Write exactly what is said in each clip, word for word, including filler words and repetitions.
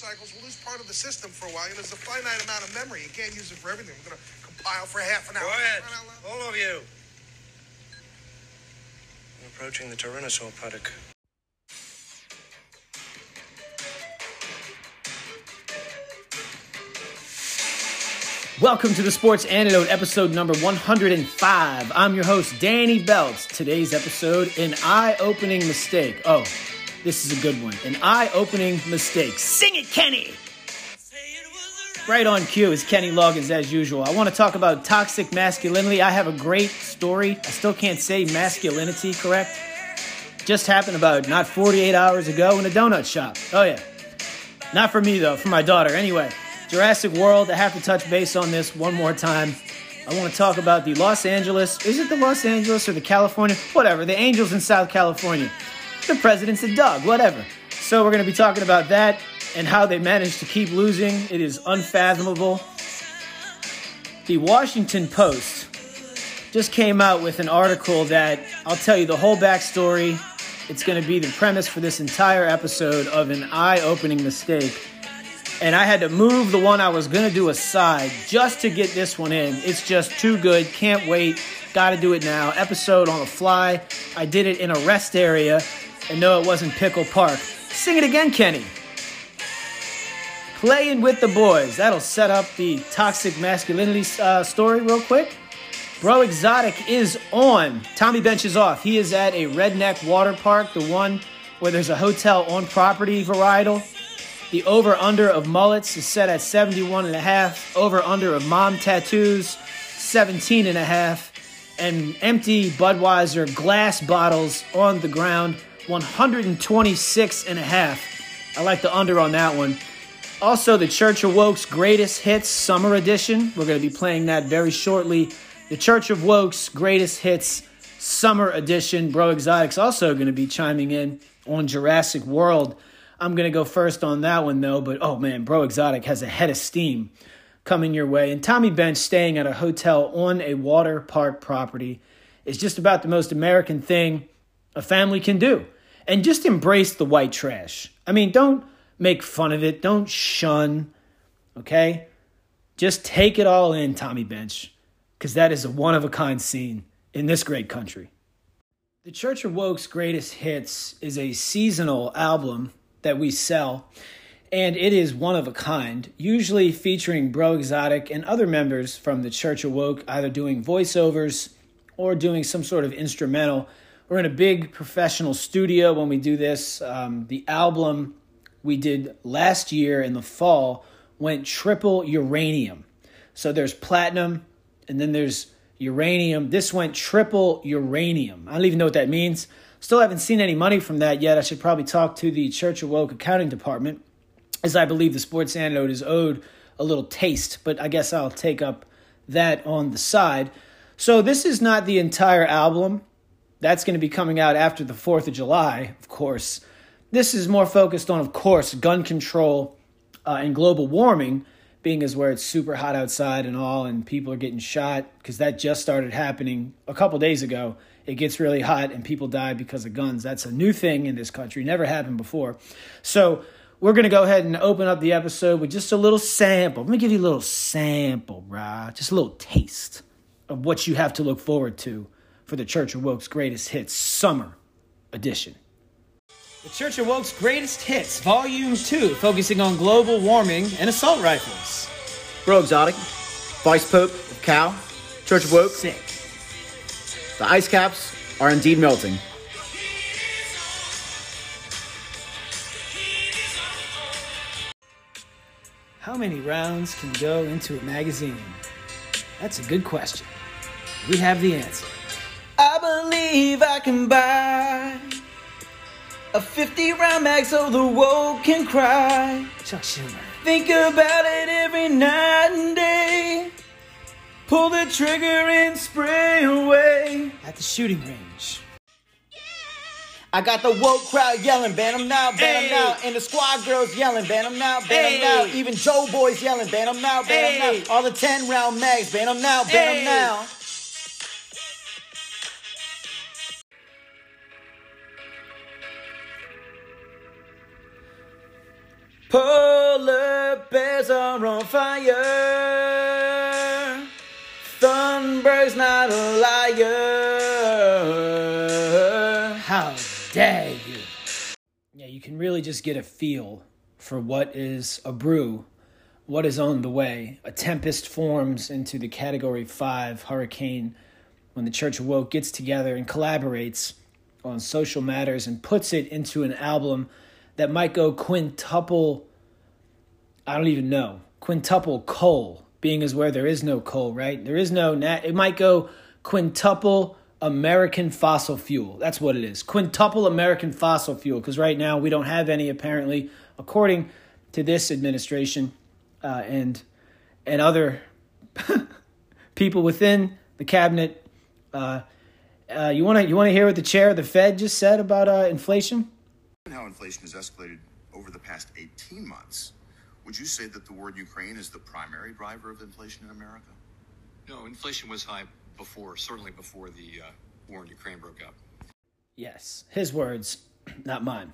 cycles, we'll lose part of the system for a while. You know, there's a finite amount of memory. You can't use it for everything. We're going to compile for half an hour. Quiet, all of you. We're approaching the Tyrannosaur paddock. Welcome to the Sports Antidote, episode number one hundred five. I'm your host, Danny Belts. Today's episode, an eye-opening mistake. Oh, this is a good one. An eye-opening mistake. Sing it, Kenny! Right on cue is Kenny Loggins, as usual. I want to talk about toxic masculinity. I have a great story. I still can't say masculinity, correct? Just happened about not forty-eight hours ago in a donut shop. Oh, yeah. Not for me, though. For my daughter. Anyway. Jurassic World, I have to touch base on this one more time. I want to talk about the Los Angeles, is it the Los Angeles or the California? Whatever, the Angels in South California. The president's a dog, whatever. So we're going to be talking about that and how they managed to keep losing. It is unfathomable. The Washington Post just came out with an article that, I'll tell you the whole backstory. It's going to be the premise for this entire episode of an eye-opening mistake. And I had to move the one I was going to do aside just to get this one in. It's just too good. Can't wait. Got to do it now. Episode on the fly. I did it in a rest area. And no, it wasn't Pickle Park. Sing it again, Kenny. Playing with the boys. That'll set up the toxic masculinity uh, story real quick. Bro Exotic is on. Tommy Bench is off. He is at a redneck water park. The one where there's a hotel on property varietal. The over-under of mullets is set at seventy-one and a half. Over-under of mom tattoos, seventeen and a half. And empty Budweiser glass bottles on the ground, one hundred twenty-six and a half. I like the under on that one. Also, the Church of Woke's Greatest Hits Summer Edition. We're going to be playing that very shortly. The Church of Woke's Greatest Hits Summer Edition. Bro Exotic's also going to be chiming in on Jurassic World. I'm going to go first on that one, though. But, oh, man, Bro Exotic has a head of steam coming your way. And Tommy Bench staying at a hotel on a water park property is just about the most American thing a family can do. And just embrace the white trash. I mean, don't make fun of it. Don't shun, okay? Just take it all in, Tommy Bench, because that is a one-of-a-kind scene in this great country. The Church of Woke's Greatest Hits is a seasonal album that we sell, and it is one of a kind, usually featuring Bro Exotic and other members from the Church of Woke, either doing voiceovers or doing some sort of instrumental. We're in a big professional studio when we do this. Um, the album we did last year in the fall went triple uranium. So there's platinum, and then there's uranium. This went triple uranium. I don't even know what that means. Still haven't seen any money from that yet. I should probably talk to the Church of Woke accounting department, as I believe the Sports Antidote is owed a little taste, but I guess I'll take up that on the side. So this is not the entire album. That's going to be coming out after the fourth of July, of course. This is more focused on, of course, gun control uh, and global warming, being as where it's super hot outside and all, and people are getting shot, because that just started happening a couple days ago. It gets really hot and people die because of guns. That's a new thing in this country. Never happened before. So we're going to go ahead and open up the episode with just a little sample. Let me give you a little sample, brah. Just a little taste of what you have to look forward to for the Church of Woke's Greatest Hits Summer Edition. The Church of Woke's Greatest Hits, Volume two, focusing on global warming and assault rifles. Bro Exotic, Vice Pope of Cal, Church of Woke. Sick. The ice caps are indeed melting. How many rounds can go into a magazine? That's a good question. We have the answer. I believe I can buy a fifty round mag so the woke can cry. Chuck Schumer. Think about it every night and day. Pull the trigger and spray away. At the shooting range. I got the woke crowd yelling, ban them now, ban them Hey. now. And the squad girls yelling, ban them now, ban Hey. them now. Even Joe boys yelling, ban them now, ban them Hey. now. All the ten round mags, ban them now, ban Hey. them now. Pull Thunderbirds are on fire. Thunberg's not a liar. How dare you? Yeah, you can really just get a feel for what is a brew, what is on the way. A tempest forms into the Category five hurricane when the Church of Woke gets together and collaborates on social matters and puts it into an album that might go quintuple, I don't even know, quintuple coal, being as where there is no coal, right? There is no, nat- it might go quintuple American fossil fuel. That's what it is. Quintuple American fossil fuel, because right now we don't have any, apparently, according to this administration uh, and and other people within the cabinet. Uh, uh, you want to you want to hear what the chair of the Fed just said about uh, inflation? How inflation has escalated over the past eighteen months. Would you say that the war in Ukraine is the primary driver of inflation in America? No, inflation was high before, certainly before the uh, war in Ukraine broke out. Yes, his words, not mine.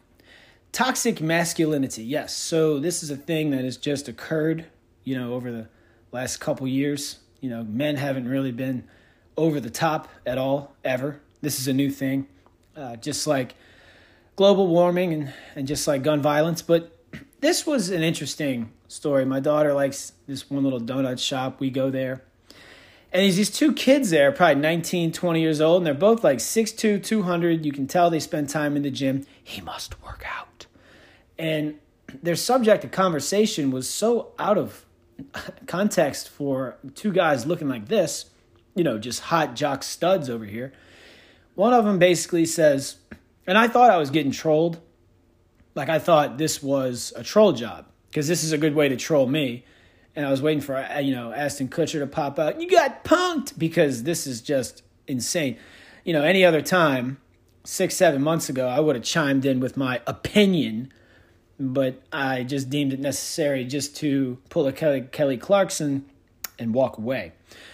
Toxic masculinity, yes. So this is a thing that has just occurred, you know, over the last couple years. You know, men haven't really been over the top at all, ever. This is a new thing, uh, just like global warming and, and just like gun violence. But this was an interesting story. My daughter likes this one little donut shop. We go there. And there's these two kids there, probably nineteen, twenty years old, and they're both like six two, two hundred. You can tell they spend time in the gym. He must work out. And their subject of conversation was so out of context for two guys looking like this, you know, just hot jock studs over here. One of them basically says, and I thought I was getting trolled. Like I thought this was a troll job because this is a good way to troll me. And I was waiting for, you know, Ashton Kutcher to pop out. You got punked because this is just insane. You know, any other time, six, seven months ago, I would have chimed in with my opinion, but I just deemed it necessary just to pull a Kelly, Kelly Clarkson and walk away.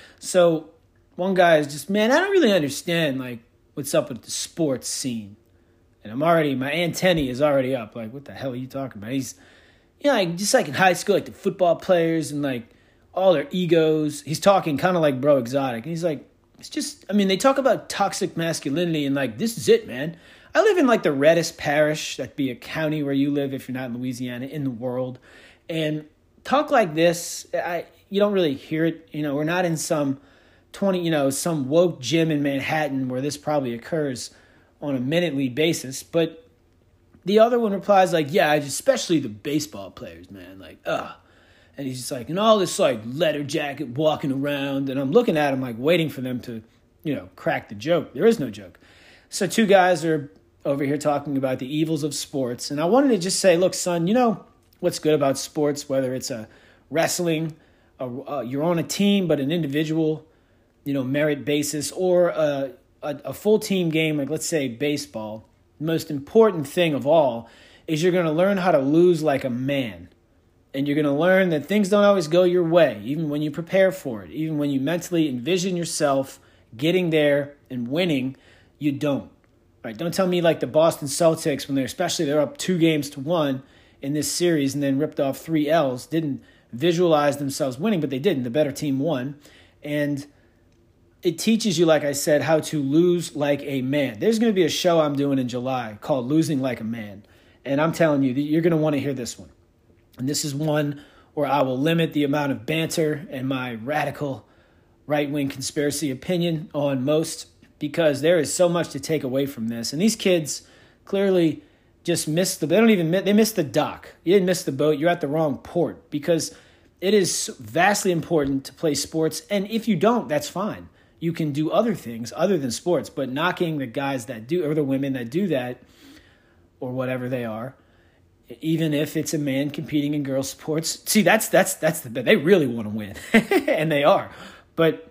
So one guy is just, man, I don't really understand, like, what's up with the sports scene. And I'm already, my antennae is already up. Like, what the hell are you talking about? He's, you know, like, just like in high school, like the football players and like all their egos. He's talking kind of like Bro Exotic. And he's like, it's just, I mean, they talk about toxic masculinity and like, this is it, man. I live in like the reddest parish, that'd be a county where you live if you're not in Louisiana, in the world. And talk like this, I you don't really hear it. You know, we're not in some twenty, you know, some woke gym in Manhattan where this probably occurs on a minutely basis. But the other one replies like, yeah, especially the baseball players, man. Like, ugh. And he's just like, and all this like leather jacket walking around. And I'm looking at him like waiting for them to, you know, crack the joke. There is no joke. So two guys are over here talking about the evils of sports. And I wanted to just say, look, son, you know what's good about sports, whether it's a wrestling, a, uh, you're on a team, but an individual, you know, merit basis, or a, a, a full team game, like let's say baseball. The most important thing of all is you're going to learn how to lose like a man. And you're going to learn that things don't always go your way, even when you prepare for it. Even when you mentally envision yourself getting there and winning, you don't. Right? Don't tell me like the Boston Celtics, when they're especially they're up two games to one in this series and then ripped off three L's, didn't visualize themselves winning, but they didn't. The better team won. And it teaches you, like I said, how to lose like a man. There's going to be a show I'm doing in July called Losing Like a Man. And I'm telling you, that you're going to want to hear this one. And this is one where I will limit the amount of banter and my radical right-wing conspiracy opinion on most, because there is so much to take away from this. And these kids clearly just missed the, they don't even, they missed the dock. You didn't miss the boat. You're at the wrong port, because it is vastly important to play sports. And if you don't, that's fine. You can do other things other than sports, but knocking the guys that do, or the women that do that, or whatever they are, even if it's a man competing in girls' sports. See, that's that's that's the they really want to win, and they are. But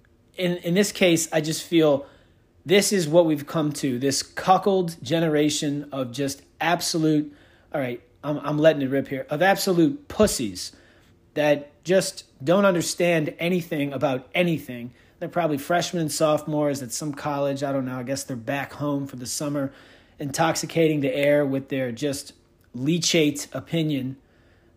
in in this case, I just feel this is what we've come to, this cuckold generation of just absolute, all right, I'm I'm letting it rip here, of absolute pussies that just don't understand anything about anything. They're probably freshmen and sophomores at some college. I don't know. I guess they're back home for the summer, intoxicating the air with their just leachate opinion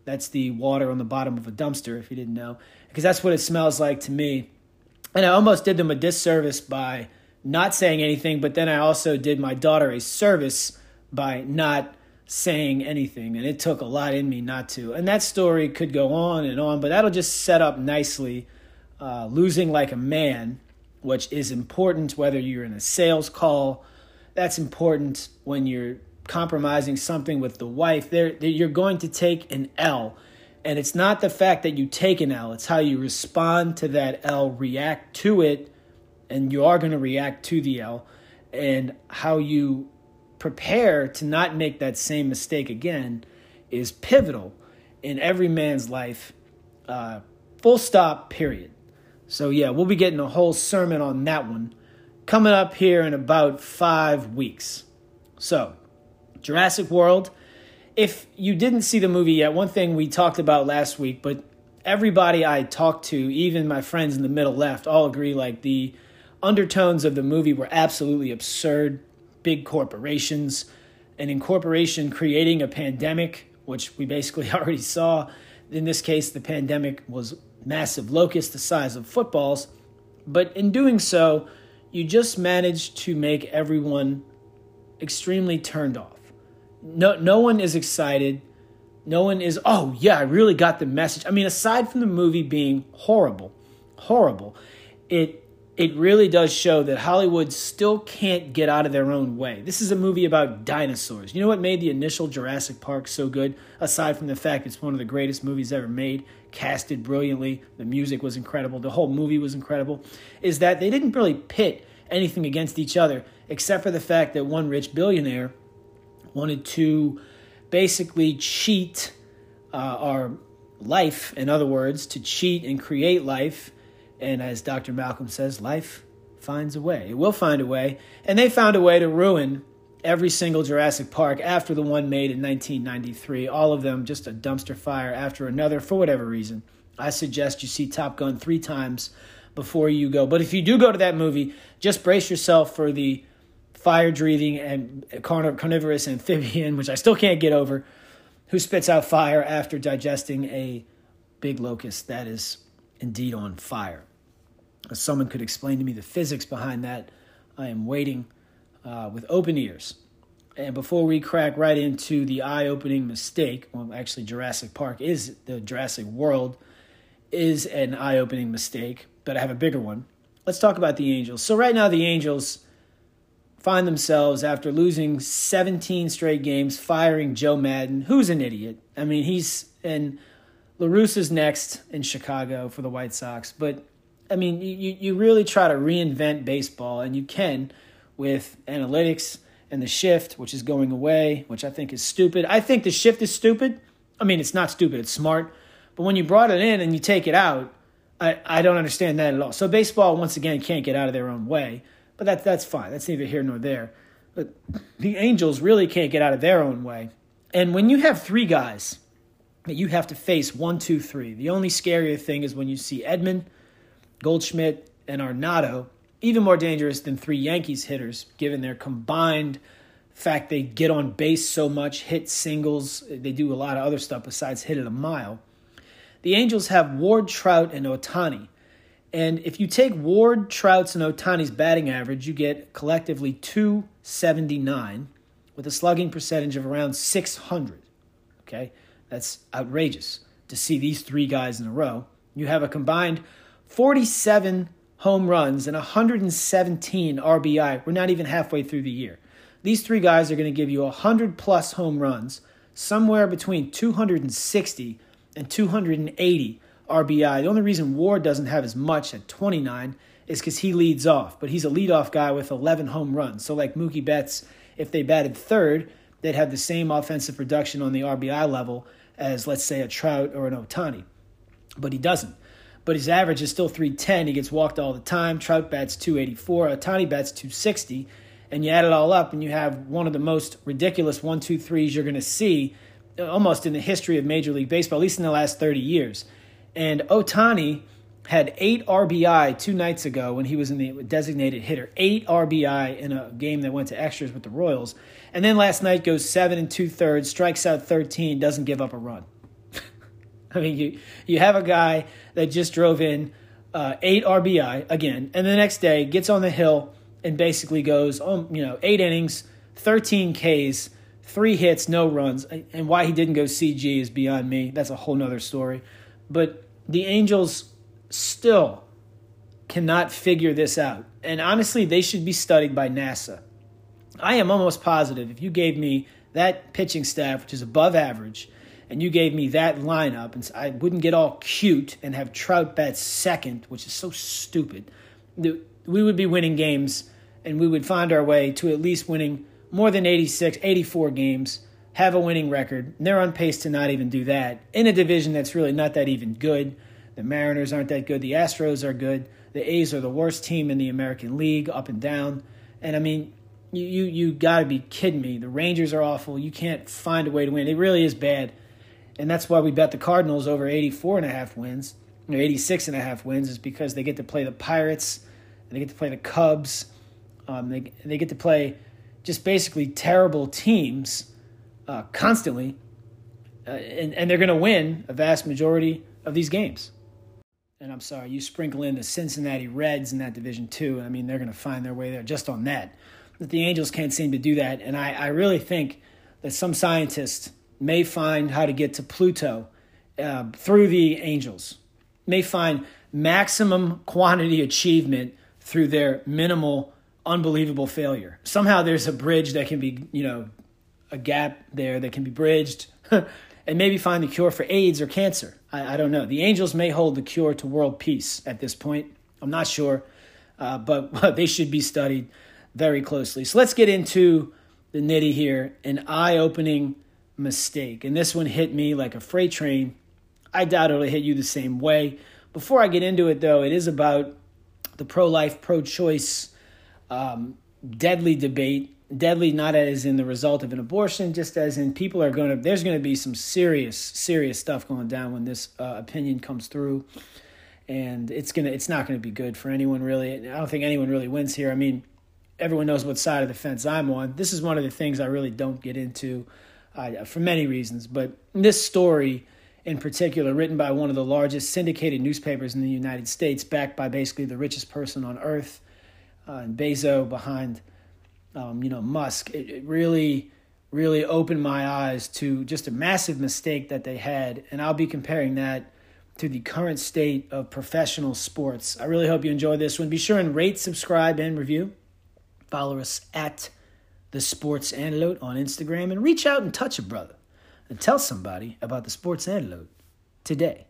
That's the water on the bottom of a dumpster, if you didn't know, because that's what it smells like to me. And I almost did them a disservice by not saying anything, but then I also did my daughter a service by not saying anything, and it took a lot in me not to. And that story could go on and on, but that'll just set up nicely uh, losing like a man, which is important whether you're in a sales call. That's important when you're compromising something with the wife. There, you're going to take an L, and it's not the fact that you take an L. It's how you respond to that L, react to it, and you are going to react to the L, and how you prepare to not make that same mistake again is pivotal in every man's life, uh, full stop, period. So yeah, we'll be getting a whole sermon on that one coming up here in about five weeks. So, Jurassic World. If you didn't see the movie yet, one thing we talked about last week, but everybody I talked to, even my friends in the middle left, all agree like the undertones of the movie were absolutely absurd. Big corporations, an incorporation creating a pandemic, which we basically already saw. In this case, the pandemic was massive locusts the size of footballs. But in doing so, you just managed to make everyone extremely turned off. No, no one is excited. No one is, oh, yeah, I really got the message. I mean, aside from the movie being horrible, horrible, it It really does show that Hollywood still can't get out of their own way. This is a movie about dinosaurs. You know what made the initial Jurassic Park so good, aside from the fact it's one of the greatest movies ever made, casted brilliantly, the music was incredible, the whole movie was incredible, is that they didn't really pit anything against each other, except for the fact that one rich billionaire wanted to basically cheat uh, our life, in other words, to cheat and create life. And as Doctor Malcolm says, life finds a way. It will find a way. And they found a way to ruin every single Jurassic Park after the one made in nineteen ninety-three. All of them just a dumpster fire after another for whatever reason. I suggest you see Top Gun three times before you go. But if you do go to that movie, just brace yourself for the fire-breathing and carnivorous amphibian, which I still can't get over, who spits out fire after digesting a big locust that is indeed on fire. If someone could explain to me the physics behind that, I am waiting uh, with open ears. And before we crack right into the eye-opening mistake, well, actually Jurassic Park is, the Jurassic World is an eye-opening mistake, but I have a bigger one. Let's talk about the Angels. So right now the Angels find themselves, after losing seventeen straight games, firing Joe Madden, who's an idiot. I mean, he's, and La Russa's next in Chicago for the White Sox, but I mean, you, you really try to reinvent baseball, and you can with analytics and the shift, which is going away, which I think is stupid. I think the shift is stupid. I mean, it's not stupid, it's smart. But when you brought it in and you take it out, I, I don't understand that at all. So baseball, once again, can't get out of their own way, but that, that's fine. That's neither here nor there. But the Angels really can't get out of their own way. And when you have three guys that you have to face, one, two, three, the only scarier thing is when you see Edman, Goldschmidt, and Arenado, even more dangerous than three Yankees hitters, given their combined fact they get on base so much, hit singles, they do a lot of other stuff besides hit it a mile. The Angels have Ward, Trout, and Ohtani. And if you take Ward, Trout's, and Ohtani's batting average, you get collectively two seventy-nine with a slugging percentage of around six hundred. Okay? That's outrageous to see these three guys in a row. You have a combined forty-seven home runs and one hundred seventeen R B I. We're not even halfway through the year. These three guys are going to give you one hundred plus home runs, somewhere between two hundred sixty and two hundred eighty R B I. The only reason Ward doesn't have as much at twenty-nine is because he leads off, but he's a leadoff guy with eleven home runs. So like Mookie Betts, if they batted third, they'd have the same offensive production on the R B I level as, let's say, a Trout or an Ohtani. But he doesn't. But his average is still three ten. He gets walked all the time. Trout bats two eighty-four. Ohtani bats two sixty. And you add it all up, and you have one of the most ridiculous one two threes you're going to see almost in the history of Major League Baseball, at least in the last thirty years. And Ohtani had eight R B I two nights ago when he was in the designated hitter. Eight R B I in a game that went to extras with the Royals. And then last night goes seven and two-thirds, strikes out thirteen, doesn't give up a run. I mean, you, you have a guy that just drove in uh, eight R B I again, and the next day gets on the hill and basically goes, oh, you know, eight innings, thirteen Ks, three hits, no runs. And why he didn't go C G is beyond me. That's a whole nother story. But the Angels still cannot figure this out. And honestly, they should be studied by NASA. I am almost positive if you gave me that pitching staff, which is above average, and you gave me that lineup, and I wouldn't get all cute and have Trout bat second, which is so stupid, we would be winning games, and we would find our way to at least winning more than eighty-six, eighty-four games, have a winning record. And they're on pace to not even do that in a division that's really not that even good. The Mariners aren't that good. The Astros are good. The A's are the worst team in the American League, up and down. And, I mean, you you, you got to be kidding me. The Rangers are awful. You can't find a way to win. It really is bad. And that's why we bet the Cardinals over eighty-four and a half wins, or eighty-six and a half wins, is because they get to play the Pirates, and they get to play the Cubs. Um, they they get to play just basically terrible teams uh, constantly, uh, and, and they're going to win a vast majority of these games. And I'm sorry, you sprinkle in the Cincinnati Reds in that division too. I mean, they're going to find their way there just on that. But the Angels can't seem to do that, and I, I really think that some scientists may find how to get to Pluto uh, through the Angels, may find maximum quantity achievement through their minimal, unbelievable failure. Somehow there's a bridge that can be, you know, a gap there that can be bridged and maybe find the cure for AIDS or cancer. I, I don't know. The Angels may hold the cure to world peace at this point. I'm not sure, uh, but they should be studied very closely. So let's get into the nitty here, an eye-opening mistake. And this one hit me like a freight train. I doubt it'll hit you the same way. Before I get into it, though, it is about the pro-life, pro-choice um, deadly debate. Deadly not as in the result of an abortion, just as in people are going to, there's going to be some serious, serious stuff going down when this uh, opinion comes through. And it's going to, it's not going to be good for anyone really. I don't think anyone really wins here. I mean, everyone knows what side of the fence I'm on. This is one of the things I really don't get into uh, for many reasons. But this story in particular, written by one of the largest syndicated newspapers in the United States, backed by basically the richest person on earth, uh, and Bezos behind, um, you know, Musk, it, it really, really opened my eyes to just a massive mistake that they had. And I'll be comparing that to the current state of professional sports. I really hope you enjoy this one. Be sure and rate, subscribe, and review. Follow us at The Sports Antidote on Instagram, and reach out and touch a brother and tell somebody about The Sports Antidote today.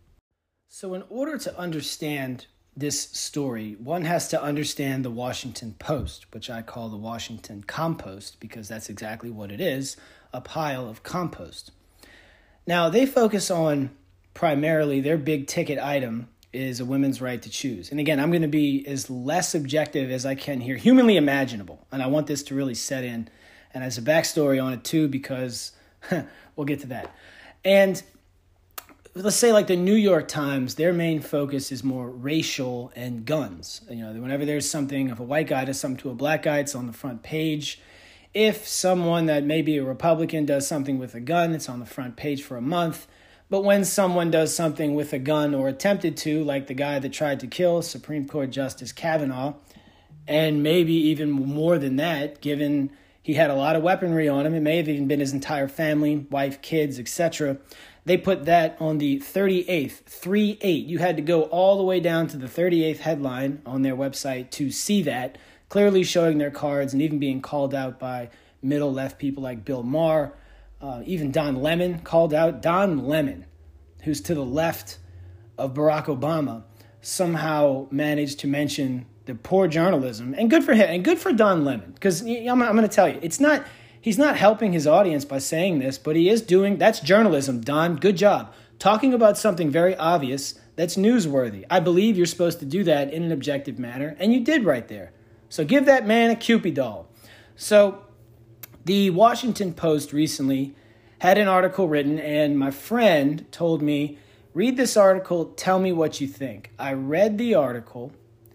So in order to understand this story, one has to understand the Washington Post, which I call the Washington Compost, because that's exactly what it is, a pile of compost. Now, they focus on primarily their big ticket item is a women's right to choose. And again, I'm going to be as less objective as I can here, humanly imaginable. And I want this to really set in. And as a backstory on it too, because we'll get to that. And let's say like the New York Times, their main focus is more racial and guns. You know, whenever there's something, if a white guy does something to a black guy, it's on the front page. If someone that may be a Republican does something with a gun, it's on the front page for a month. But when someone does something with a gun or attempted to, like the guy that tried to kill Supreme Court Justice Kavanaugh, and maybe even more than that, given he had a lot of weaponry on him, it may have even been his entire family, wife, kids, et cetera, they put that on the thirty-eighth, three eight. You had to go all the way down to the thirty-eighth headline on their website to see that, clearly showing their cards and even being called out by middle-left people like Bill Maher. Uh, even Don Lemon called out. Don Lemon, who's to the left of Barack Obama, somehow managed to mention the poor journalism. And good for him, and good for Don Lemon, because I'm, I'm going to tell you, it's not... He's not helping his audience by saying this, but he is doing, that's journalism, Don, good job. Talking about something very obvious that's newsworthy. I believe you're supposed to do that in an objective manner, and you did right there. So give that man a Cupid doll. So the Washington Post recently had an article written, and my friend told me, read this article, tell me what you think. I read the article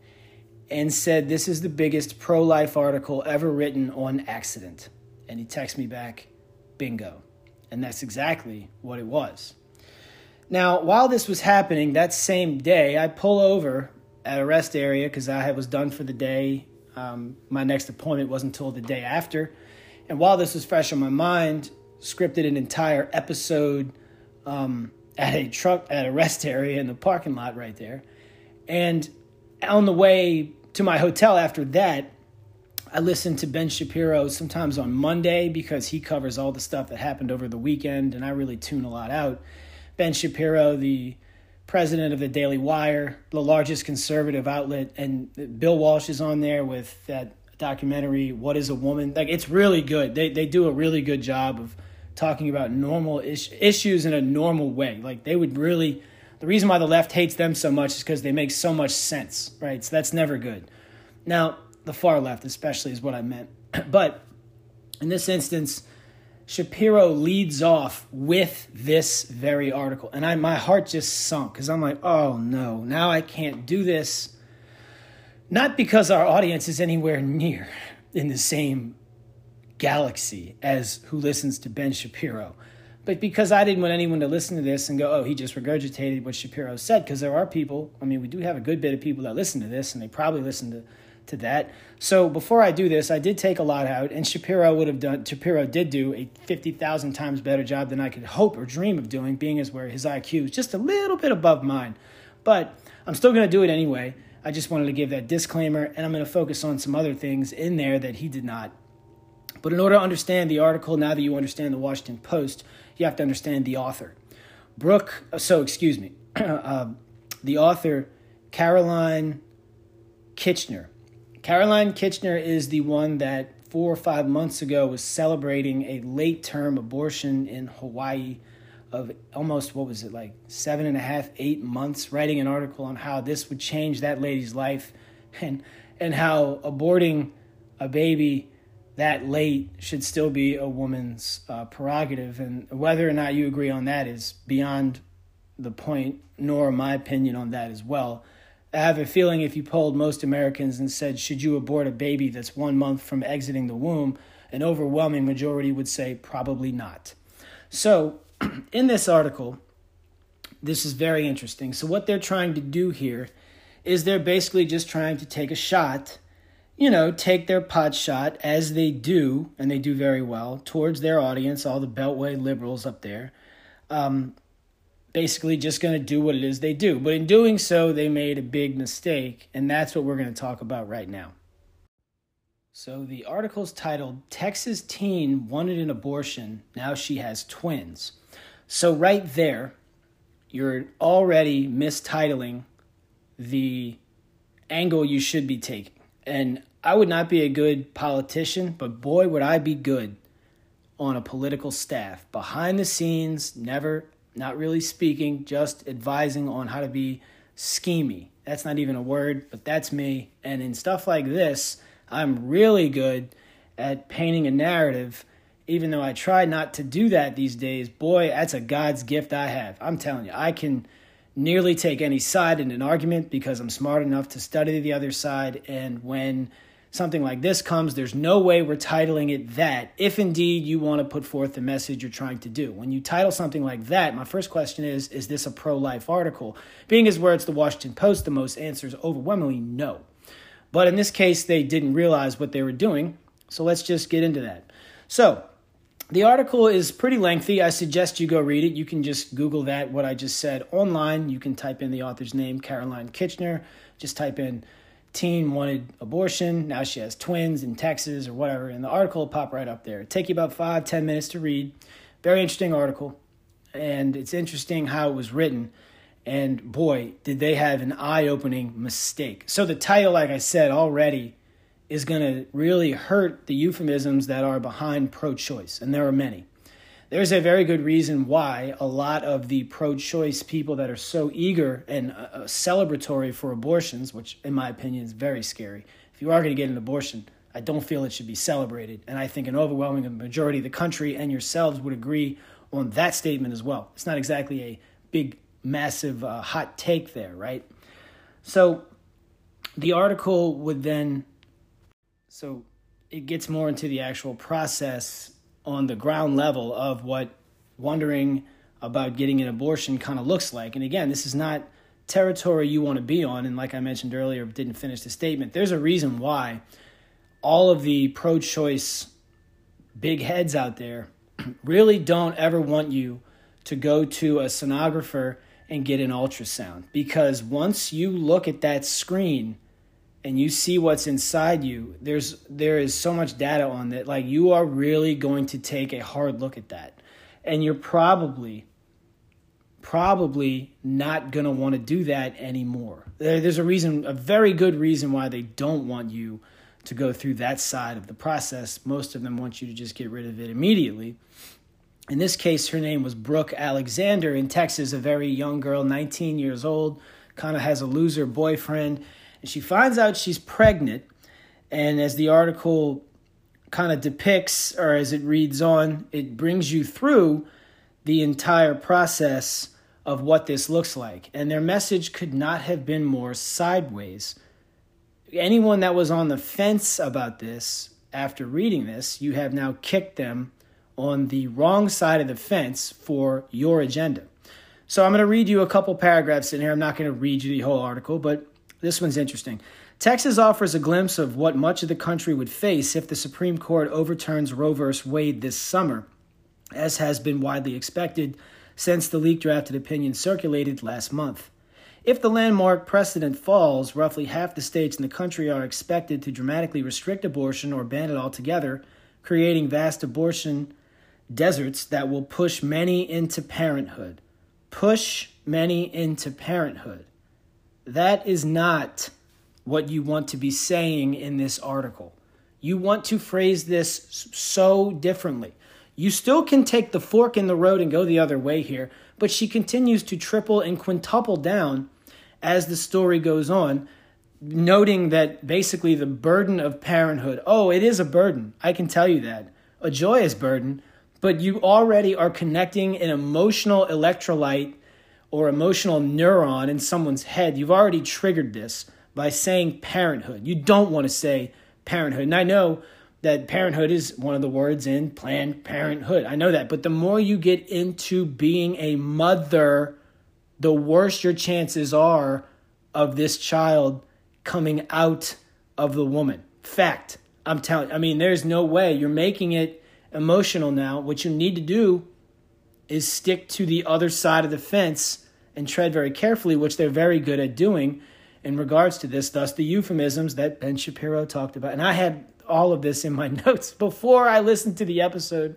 and said, this is the biggest pro-life article ever written on accident. And he texted me back, bingo. And that's exactly what it was. Now, while this was happening, that same day, I pull over at a rest area because I was done for the day. Um, my next appointment wasn't until the day after. And while this was fresh on my mind, scripted an entire episode um, at a truck, at a rest area in the parking lot right there. And on the way to my hotel after that, I listened to Ben Shapiro sometimes on Monday because he covers all the stuff that happened over the weekend, and I really tune a lot out. Ben Shapiro, the president of the Daily Wire, the largest conservative outlet, and Bill Walsh is on there with that documentary, What is a Woman? Like, it's really good. They they do a really good job of talking about normal is- issues in a normal way. Like, they would really, the reason why the left hates them so much is because they make so much sense, right? So that's never good. Now, the far left especially is what I meant. But in this instance, Shapiro leads off with this very article. And I my heart just sunk because I'm like, oh no, now I can't do this. Not because our audience is anywhere near in the same galaxy as who listens to Ben Shapiro, but because I didn't want anyone to listen to this and go, oh, he just regurgitated what Shapiro said, because there are people, I mean, we do have a good bit of people that listen to this, and they probably listen to, to that. So before I do this, I did take a lot out, and Shapiro would have done, Shapiro did do a fifty thousand times better job than I could hope or dream of doing, being as where his I Q is just a little bit above mine. But I'm still going to do it anyway. I just wanted to give that disclaimer, and I'm going to focus on some other things in there that he did not. But in order to understand the article, now that you understand the Washington Post, you have to understand the author. Brooke, so excuse me, uh, the author, Caroline Kitchener. Caroline Kitchener is the one that four or five months ago was celebrating a late-term abortion in Hawaii of almost, what was it, like seven and a half, eight months, writing an article on how this would change that lady's life and and how aborting a baby that late should still be a woman's uh, prerogative. And whether or not you agree on that is beyond the point, nor my opinion on that as well. I have a feeling if you polled most Americans and said, should you abort a baby that's one month from exiting the womb, an overwhelming majority would say probably not. So in this article, this is very interesting. So what they're trying to do here is they're basically just trying to take a shot, you know, take their pot shot, as they do, and they do very well, towards their audience, all the Beltway liberals up there, um, basically just going to do what it is they do. But in doing so, they made a big mistake, and that's what we're going to talk about right now. So the article's titled, Texas Teen Wanted an Abortion, Now She Has Twins. So right there, you're already mistitling the angle you should be taking. And I would not be a good politician, but boy, would I be good on a political staff. Behind the scenes, never, not really speaking, just advising on how to be schemy. That's not even a word, but that's me. And in stuff like this, I'm really good at painting a narrative, even though I try not to do that these days. Boy, that's a God's gift I have. I'm telling you, I can nearly take any side in an argument because I'm smart enough to study the other side. And when something like this comes, there's no way we're titling it that, if indeed you want to put forth the message you're trying to do. When you title something like that, my first question is, is this a pro-life article? Being as where it's the Washington Post, the most answers overwhelmingly no. But in this case, they didn't realize what they were doing. So let's just get into that. So the article is pretty lengthy. I suggest you go read it. You can just Google that, what I just said, online. You can type in the author's name, Caroline Kitchener. Just type in teen wanted abortion. Now she has twins in Texas or whatever. And the article will pop right up there. It'll take you about five, ten minutes to read. Very interesting article. And it's interesting how it was written. And boy, did they have an eye-opening mistake. So the title, like I said already, is going to really hurt the euphemisms that are behind pro-choice, and there are many. There's a very good reason why a lot of the pro-choice people that are so eager and uh, celebratory for abortions, which in my opinion is very scary. If you are going to get an abortion, I don't feel it should be celebrated. And I think an overwhelming majority of the country and yourselves would agree on that statement as well. It's not exactly a big, massive, uh, hot take there, right? So the article would then... So it gets more into the actual process on the ground level of what wondering about getting an abortion kind of looks like. And again, this is not territory you want to be on. And like I mentioned earlier, didn't finish the statement. There's a reason why all of the pro-choice big heads out there really don't ever want you to go to a sonographer and get an ultrasound. Because once you look at that screen and you see what's inside you, there's there is so much data on that. Like, you are really going to take a hard look at that. And you're probably, probably not going to want to do that anymore. There, there's a reason, a very good reason why they don't want you to go through that side of the process. Most of them want you to just get rid of it immediately. In this case, her name was Brooke Alexander in Texas, a very young girl, nineteen years old, kind of has a loser boyfriend. And she finds out she's pregnant. And as the article kind of depicts, or as it reads on, it brings you through the entire process of what this looks like. And their message could not have been more sideways. Anyone that was on the fence about this, after reading this, you have now kicked them on the wrong side of the fence for your agenda. So I'm going to read you a couple paragraphs in here. I'm not going to read you the whole article, but this one's interesting. Texas offers a glimpse of what much of the country would face if the Supreme Court overturns Roe v. Wade this summer, as has been widely expected since the leaked drafted opinion circulated last month. If the landmark precedent falls, roughly half the states in the country are expected to dramatically restrict abortion or ban it altogether, creating vast abortion deserts that will push many into parenthood. Push many into parenthood. That is not what you want to be saying in this article. You want to phrase this so differently. You still can take the fork in the road and go the other way here, but she continues to triple and quintuple down as the story goes on, noting that basically the burden of parenthood, oh, it is a burden. I can tell you that. A joyous burden, but you already are connecting an emotional electrolyte or emotional neuron in someone's head. You've already triggered this by saying parenthood. You don't want to say parenthood. And I know that parenthood is one of the words in Planned Parenthood. I know that. But the more you get into being a mother, the worse your chances are of this child coming out of the woman. Fact. I'm telling I mean, there's no way. You're making it emotional now. What you need to do is stick to the other side of the fence and tread very carefully, which they're very good at doing in regards to this. Thus, the euphemisms that Ben Shapiro talked about. And I had all of this in my notes before I listened to the episode.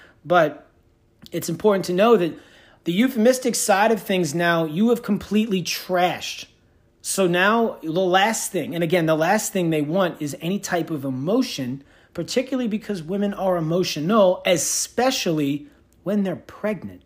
But it's important to know that the euphemistic side of things now, you have completely trashed. So now the last thing, and again, the last thing they want is any type of emotion, particularly because women are emotional, especially when they're pregnant.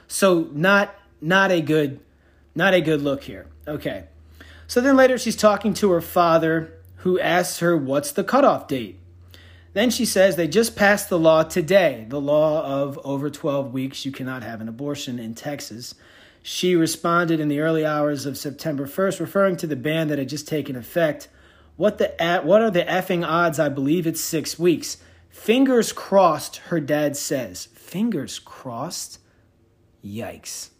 So not not a good not a good look here. Okay. So then later she's talking to her father, who asks her, what's the cutoff date? Then she says they just passed the law today, the law of over twelve weeks you cannot have an abortion in Texas. She responded in the early hours of September first, referring to the ban that had just taken effect. What the what are the effing odds? I believe it's six weeks. Fingers crossed, her dad says. Fingers crossed? Yikes.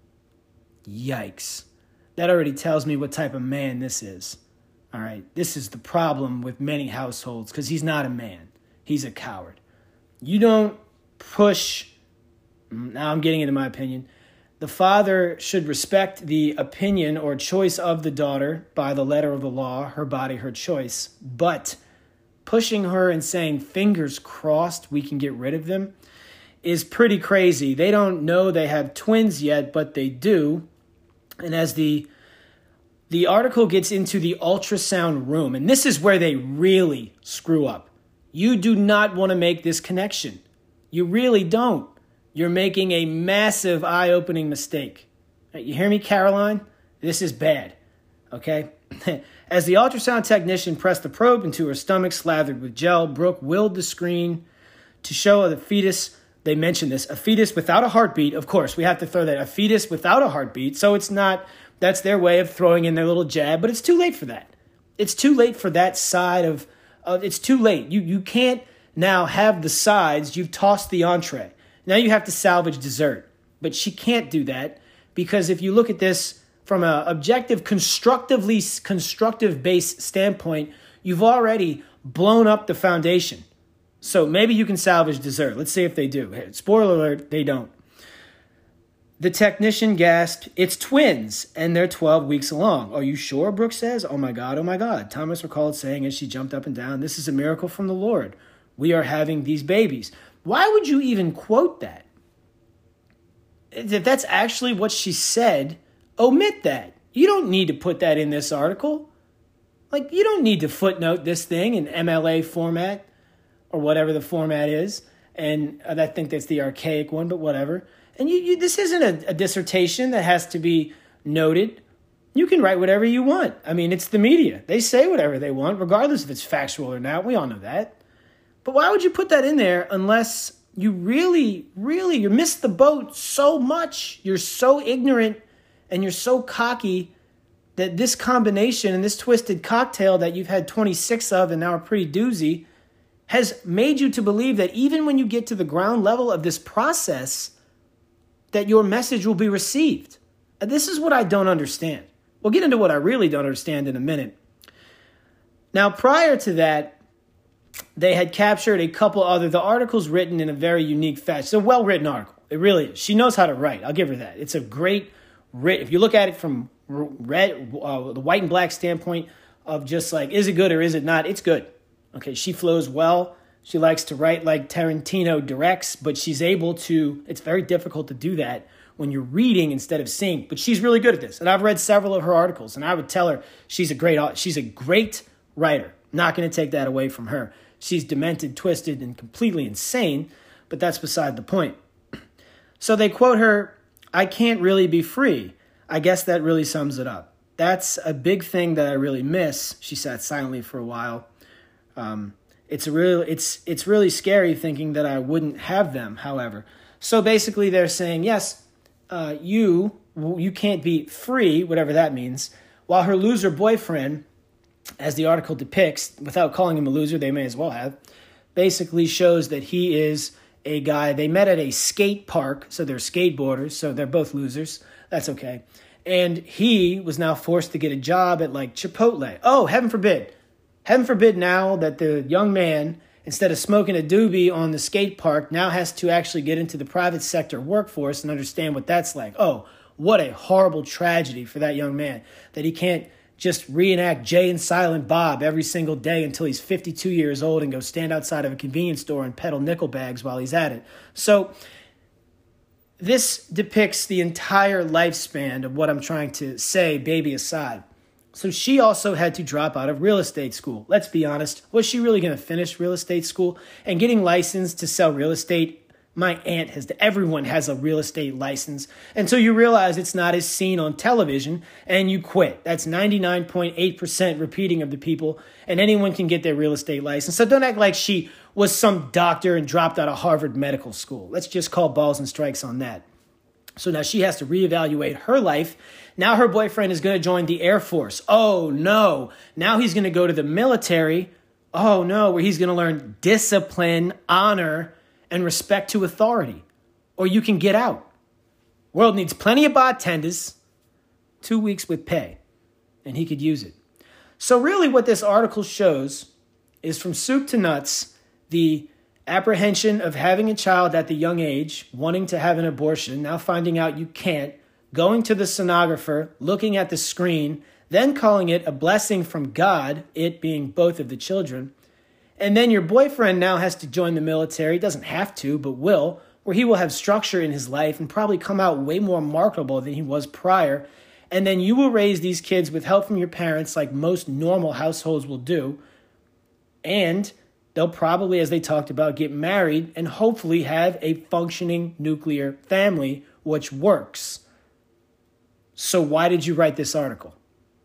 Yikes. That already tells me what type of man this is. All right, this is the problem with many households because he's not a man. He's a coward. You don't push. Now I'm getting into my opinion. The father should respect the opinion or choice of the daughter by the letter of the law, her body, her choice. But pushing her and saying, fingers crossed, we can get rid of them, is pretty crazy. They don't know they have twins yet, but they do. And as the the article gets into the ultrasound room, and this is where they really screw up. You do not want to make this connection. You really don't. You're making a massive eye-opening mistake. You hear me, Caroline? This is bad, okay? As the ultrasound technician pressed the probe into her stomach slathered with gel, Brooke willed the screen to show the fetus. They mentioned this, a fetus without a heartbeat. Of course, we have to throw that, a fetus without a heartbeat. So it's not, that's their way of throwing in their little jab, but it's too late for that. It's too late for that side of, of it's too late. You, you can't now have the sides. You've tossed the entree. Now you have to salvage dessert. But she can't do that because if you look at this from an objective, constructively constructive base standpoint, you've already blown up the foundation. So maybe you can salvage dessert. Let's see if they do. Hey, spoiler alert, they don't. The technician gasped, "It's twins, and they're twelve weeks along." "Are you sure?" Brooke says. "Oh my God, oh my God." Thomas recalled saying as she jumped up and down, "This is a miracle from the Lord. We are having these babies." Why would you even quote that? If that's actually what she said, omit that. You don't need to put that in this article. Like, you don't need to footnote this thing in M L A format or whatever the format is. And I think that's the archaic one, but whatever. And you, you this isn't a, a dissertation that has to be noted. You can write whatever you want. I mean, it's the media. They say whatever they want, regardless if it's factual or not. We all know that. But why would you put that in there unless you really, really, you missed the boat so much. You're so ignorant and you're so cocky that this combination and this twisted cocktail that you've had twenty-six of and now are pretty doozy has made you to believe that even when you get to the ground level of this process, that your message will be received. And this is what I don't understand. We'll get into what I really don't understand in a minute. Now, prior to that, they had captured a couple other, the article's written in a very unique fashion. It's a well-written article. It really is. She knows how to write. I'll give her that. It's a great, if you look at it from red, uh, the white and black standpoint of just like, is it good or is it not? It's good. Okay, she flows well. She likes to write like Tarantino directs, but she's able to, it's very difficult to do that when you're reading instead of seeing. But she's really good at this. And I've read several of her articles, and I would tell her she's a great, she's a great writer. Not going to take that away from her. She's demented, twisted, and completely insane, but that's beside the point. So they quote her, "I can't really be free." I guess that really sums it up. That's a big thing that I really miss. She sat silently for a while. Um, it's a real, it's it's really scary thinking that I wouldn't have them, however. So basically they're saying, yes, uh, you, you can't be free, whatever that means, while her loser boyfriend, as the article depicts, without calling him a loser, they may as well have, basically shows that he is a guy. They met at a skate park, so they're skateboarders, so they're both losers. That's okay. And he was now forced to get a job at like Chipotle. Oh, heaven forbid. Heaven forbid now that the young man, instead of smoking a doobie on the skate park, now has to actually get into the private sector workforce and understand what that's like. Oh, what a horrible tragedy for that young man, that he can't just reenact Jay and Silent Bob every single day until he's fifty-two years old and go stand outside of a convenience store and peddle nickel bags while he's at it. So this depicts the entire lifespan of what I'm trying to say, baby aside. So she also had to drop out of real estate school. Let's be honest. Was she really going to finish real estate school? And getting licensed to sell real estate, my aunt has, everyone has a real estate license. Until you realize it's not as seen on television and you quit. That's ninety-nine point eight percent repeating of the people, and anyone can get their real estate license. So don't act like she was some doctor and dropped out of Harvard Medical School. Let's just call balls and strikes on that. So now she has to reevaluate her life. Now her boyfriend is going to join the Air Force. Oh, no. Now he's going to go to the military. Oh, no, where he's going to learn discipline, honor, and respect to authority. Or you can get out. World needs plenty of bartenders. Two weeks with pay. And he could use it. So really what this article shows is from soup to nuts, the apprehension of having a child at the young age, wanting to have an abortion, now finding out you can't, going to the sonographer, looking at the screen, then calling it a blessing from God, it being both of the children. And then your boyfriend now has to join the military, doesn't have to, but will, where he will have structure in his life and probably come out way more marketable than he was prior. And then you will raise these kids with help from your parents like most normal households will do. And they'll probably, as they talked about, get married and hopefully have a functioning nuclear family, which works. So why did you write this article?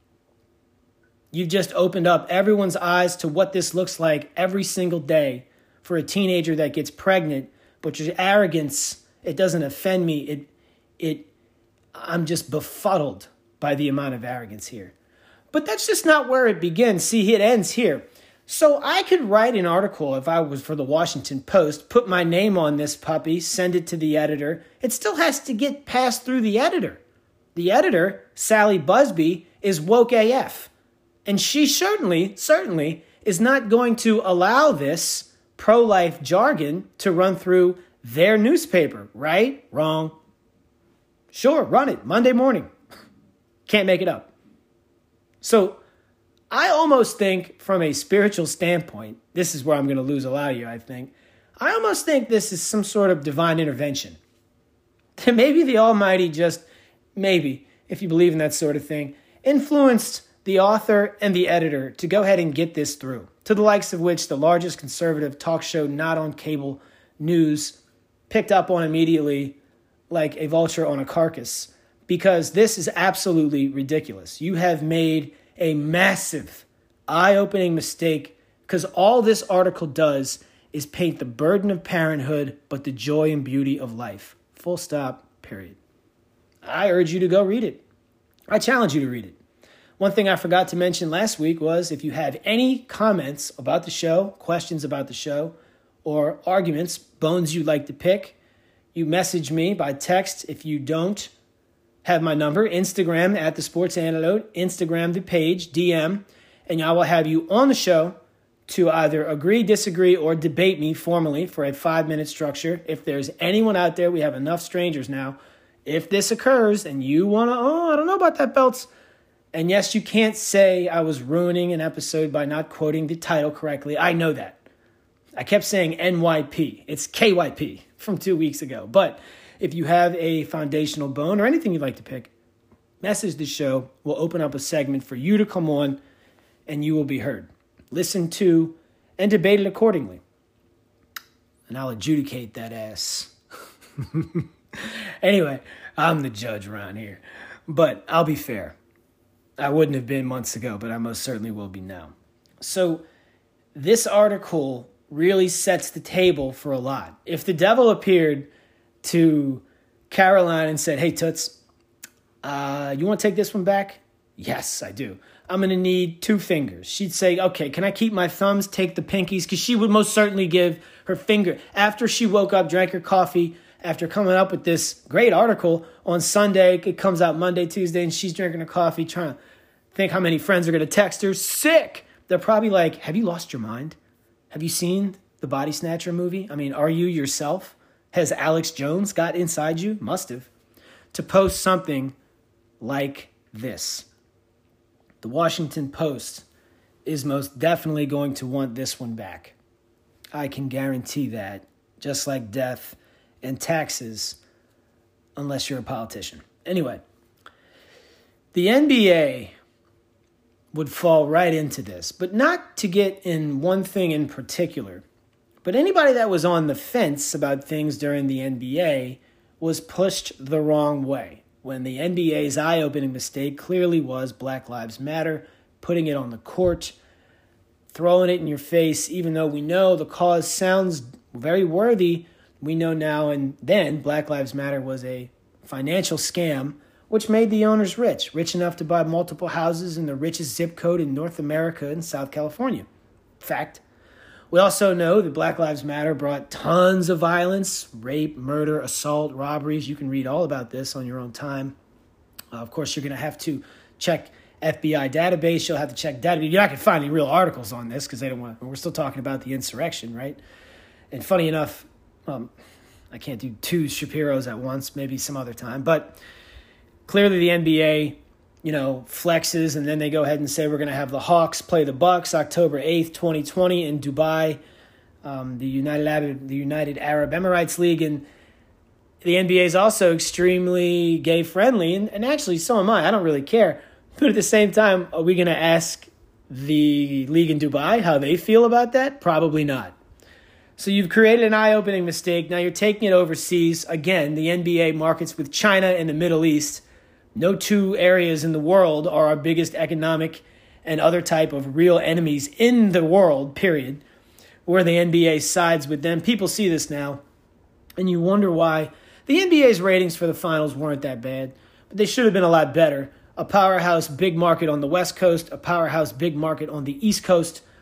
You've just opened up everyone's eyes to what this looks like every single day for a teenager that gets pregnant, but your arrogance, it doesn't offend me. It, it, I'm just befuddled by the amount of arrogance here. But that's just not where it begins. See, it ends here. So I could write an article if I was for the Washington Post, put my name on this puppy, send it to the editor. It still has to get passed through the editor. The editor, Sally Busby, is woke A F. And she certainly, certainly is not going to allow this pro-life jargon to run through their newspaper. Right? Wrong. Sure, run it. Monday morning. Can't make it up. So I almost think from a spiritual standpoint, this is where I'm going to lose a lot of you, I think. I almost think this is some sort of divine intervention. Maybe the Almighty just, maybe, if you believe in that sort of thing, influenced the author and the editor to go ahead and get this through, to the likes of which the largest conservative talk show not on cable news picked up on immediately like a vulture on a carcass, because this is absolutely ridiculous. You have made a massive, eye-opening mistake, because all this article does is paint the burden of parenthood, but the joy and beauty of life. Full stop, period. I urge you to go read it. I challenge you to read it. One thing I forgot to mention last week was if you have any comments about the show, questions about the show, or arguments, bones you'd like to pick, you message me by text. If you don't have my number, Instagram at The Sports Antidote, Instagram the page, D M, and I will have you on the show to either agree, disagree, or debate me formally for a five-minute structure. If there's anyone out there, we have enough strangers now. If this occurs and you want to, oh, I don't know about that, Belts. And yes, you can't say I was ruining an episode by not quoting the title correctly. I know that. I kept saying N Y P. It's K Y P from two weeks ago. But if you have a foundational bone or anything you'd like to pick, message the show. We'll open up a segment for you to come on and you will be heard. Listen to and debate it accordingly. And I'll adjudicate that ass. Anyway, I'm the judge around here. But I'll be fair. I wouldn't have been months ago, but I most certainly will be now. So this article really sets the table for a lot. If the devil appeared to Caroline and said, hey, Toots, uh, you want to take this one back? Yes, I do. I'm going to need two fingers. She'd say, okay, can I keep my thumbs, take the pinkies? Because she would most certainly give her finger. After she woke up, drank her coffee, after coming up with this great article on Sunday, it comes out Monday, Tuesday, and she's drinking her coffee, trying to think how many friends are going to text her. Sick! They're probably like, have you lost your mind? Have you seen the Body Snatcher movie? I mean, are you yourself? Has Alex Jones got inside you? Must have. To post something like this. The Washington Post is most definitely going to want this one back. I can guarantee that. Just like death and taxes, unless you're a politician. Anyway, the N B A would fall right into this, but not to get in one thing in particular. But anybody that was on the fence about things during the N B A was pushed the wrong way, when the N B A's eye-opening mistake clearly was Black Lives Matter, putting it on the court, throwing it in your face, even though we know the cause sounds very worthy. We know now and then Black Lives Matter was a financial scam, which made the owners rich, rich enough to buy multiple houses in the richest zip code in North America in South California. Fact. We also know that Black Lives Matter brought tons of violence, rape, murder, assault, robberies. You can read all about this on your own time. Uh, of course, you're going to have to check F B I database. You'll have to check database. You're not going to find any real articles on this because they don't want. We're still talking about the insurrection, right? And funny enough, um, I can't do two Shapiros at once. Maybe some other time, but clearly the N B A, you know, flexes, and then they go ahead and say we're going to have the Hawks play the Bucks October eighth, twenty twenty in Dubai, um, the United Arab, the United Arab Emirates League, and the N B A is also extremely gay friendly, and, and actually so am I. I don't really care, but at the same time, are we going to ask the league in Dubai how they feel about that? Probably not. So you've created an eye-opening mistake. Now you're taking it overseas. Again, the N B A markets with China and the Middle East. No two areas in the world are our biggest economic and other type of real enemies in the world, period, where the N B A sides with them. People see this now, and you wonder why. The N B A's ratings for the finals weren't that bad, but they should have been a lot better. A powerhouse big market on the West Coast, a powerhouse big market on the East Coast,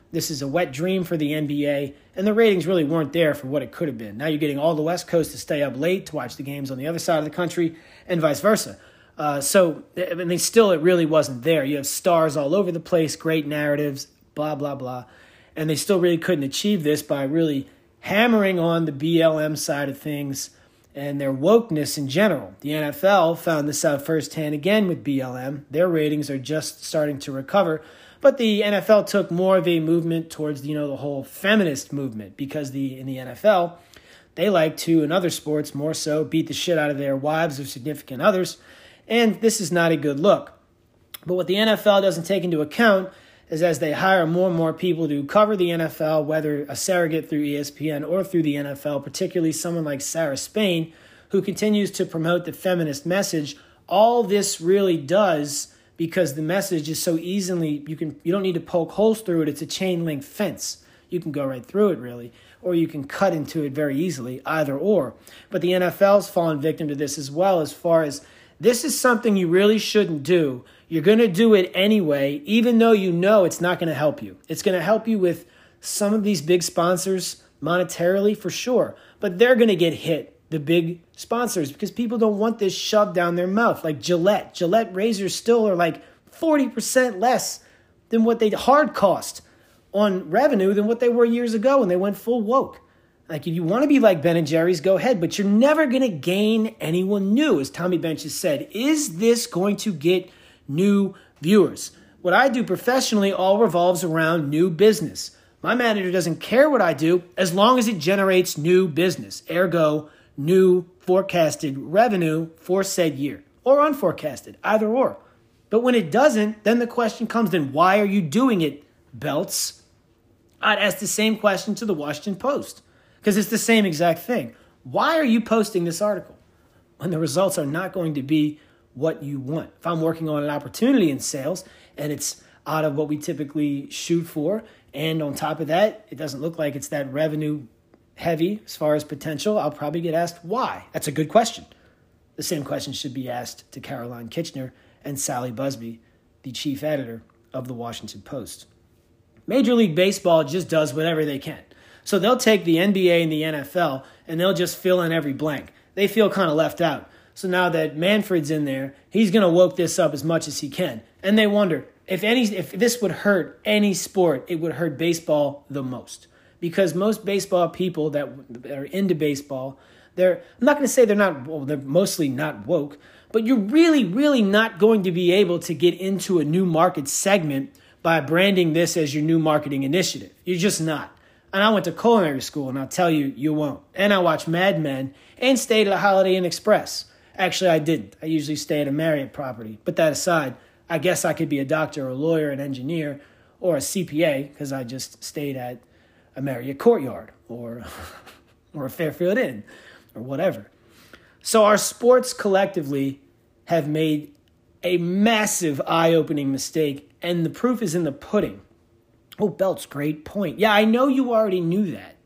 This is a wet dream for the N B A, and the ratings really weren't there for what it could have been. Now you're getting all the West Coast to stay up late to watch the games on the other side of the country, and vice versa. Uh, so, I mean, they still, it really wasn't there. You have stars all over the place, great narratives, blah, blah, blah. And they still really couldn't achieve this by really hammering on the B L M side of things and their wokeness in general. The N F L found this out firsthand again with B L M. Their ratings are just starting to recover. But the N F L took more of a movement towards, you know, the whole feminist movement, because the in the N F L, they like to, in other sports more so, beat the shit out of their wives or significant others. And this is not a good look. But what the N F L doesn't take into account is as they hire more and more people to cover the N F L, whether a surrogate through E S P N or through the N F L, particularly someone like Sarah Spain, who continues to promote the feminist message, all this really does, because the message is so easily, you can you don't need to poke holes through it. It's a chain link fence. You can go right through it, really, or you can cut into it very easily, either or. But the N F L's fallen victim to this as well, as far as this is something you really shouldn't do. You're going to do it anyway, even though you know it's not going to help you. It's going to help you with some of these big sponsors monetarily, for sure, but they're going to get hit, the big sponsors, because people don't want this shoved down their mouth. Like Gillette. Gillette razors still are like forty percent less than what they hard cost on revenue than what they were years ago when they went full woke. Like, if you want to be like Ben and Jerry's, go ahead, but you're never going to gain anyone new. As Tommy Bench has said, is this going to get new viewers? What I do professionally all revolves around new business. My manager doesn't care what I do as long as it generates new business, ergo new forecasted revenue for said year, or unforecasted, either or. But when it doesn't, then the question comes, then why are you doing it, Belts? I'd ask the same question to the Washington Post, because it's the same exact thing. Why are you posting this article when the results are not going to be what you want? If I'm working on an opportunity in sales and it's out of what we typically shoot for, and on top of that, it doesn't look like it's that revenue heavy as far as potential, I'll probably get asked why. That's a good question. The same question should be asked to Caroline Kitchener and Sally Busby, the chief editor of the Washington Post. Major League Baseball just does whatever they can. So they'll take the N B A and the N F L and they'll just fill in every blank. They feel kind of left out. So now that Manfred's in there, he's going to woke this up as much as he can. And they wonder, if any, if this would hurt any sport, it would hurt baseball the most. Because most baseball people that are into baseball, they're, I'm not going to say they're not, well, they're mostly not woke, but you're really, really not going to be able to get into a new market segment by branding this as your new marketing initiative. You're just not. And I went to culinary school, and I'll tell you, you won't. And I watched Mad Men and stayed at a Holiday Inn Express. Actually, I didn't. I usually stay at a Marriott property. But that aside, I guess I could be a doctor or a lawyer, an engineer, or a C P A, because I just stayed at a Marriott Courtyard or, or a Fairfield Inn or whatever. So our sports collectively have made a massive eye-opening mistake, and the proof is in the pudding. Oh, Belt's great point. Yeah, I know you already knew that.